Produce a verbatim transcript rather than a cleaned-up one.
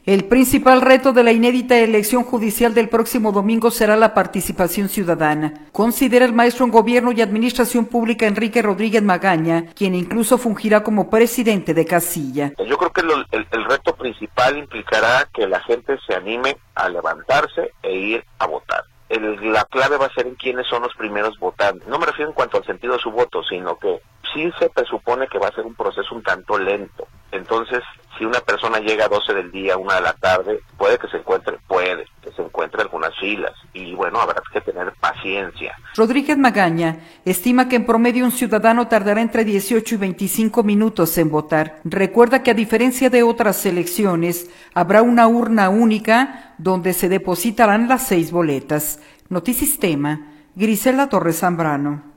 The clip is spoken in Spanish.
El principal reto de la inédita elección judicial del próximo domingo será la participación ciudadana, considera el maestro en Gobierno y Administración Pública Enrique Rodríguez Magaña, quien incluso fungirá como presidente de casilla. Yo creo que lo, el, el reto principal implicará que la gente se anime a levantarse e ir a votar. El, la clave va a ser en quiénes son los primeros votantes. No me refiero en cuanto al sentido de su voto, sino que sí se presupone que va a ser un proceso un tanto lento. Entonces, si una persona llega a doce del día, una de la tarde, puede que se encuentre, puede que se encuentre algunas filas. Y bueno, habrá que tener paciencia. Rodríguez Magaña estima que en promedio un ciudadano tardará entre dieciocho y veinticinco minutos en votar. Recuerda que a diferencia de otras elecciones, habrá una urna única donde se depositarán las seis boletas. Notisistema, Grisela Torres Zambrano.